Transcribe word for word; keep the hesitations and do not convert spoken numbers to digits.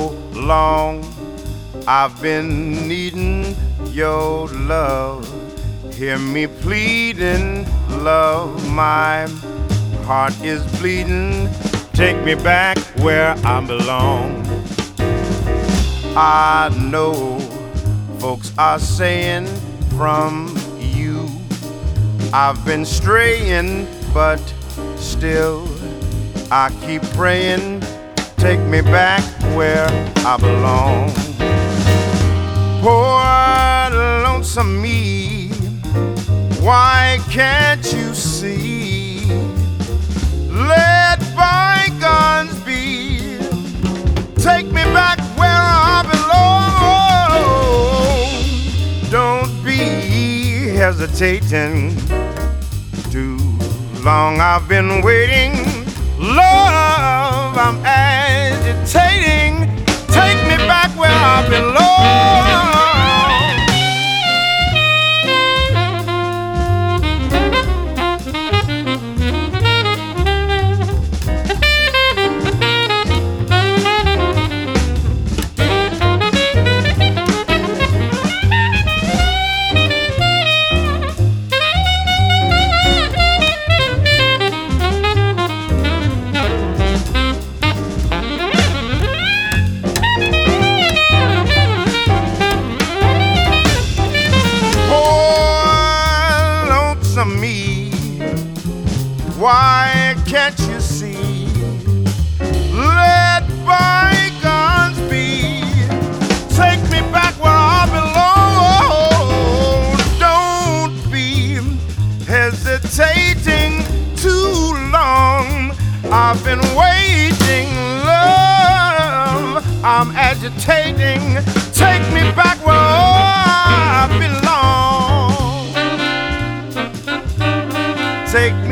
so long I've been needing your love. Hear me pleading, love, my heart is bleeding. Take me back where I belong. I know folks are saying from you I've been straying, but still I keep praying. Take me back where I belong. Poor lonesome me, why can't you see? Let bygones be. Take me back where I belong. Don't be hesitating. Too long I've been waiting. Love, I'm agitating. Take me back where I belong. Me, why can't you see? Let bygones be. Take me back where I belong. Don't be hesitating too long. I've been waiting, love, I'm agitating. Take me back where I belong. Take